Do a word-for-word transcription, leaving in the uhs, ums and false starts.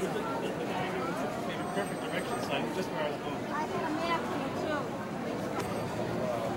the, the, the diagram was in the perfect direction, so I knew just where I was going. I had a map here too.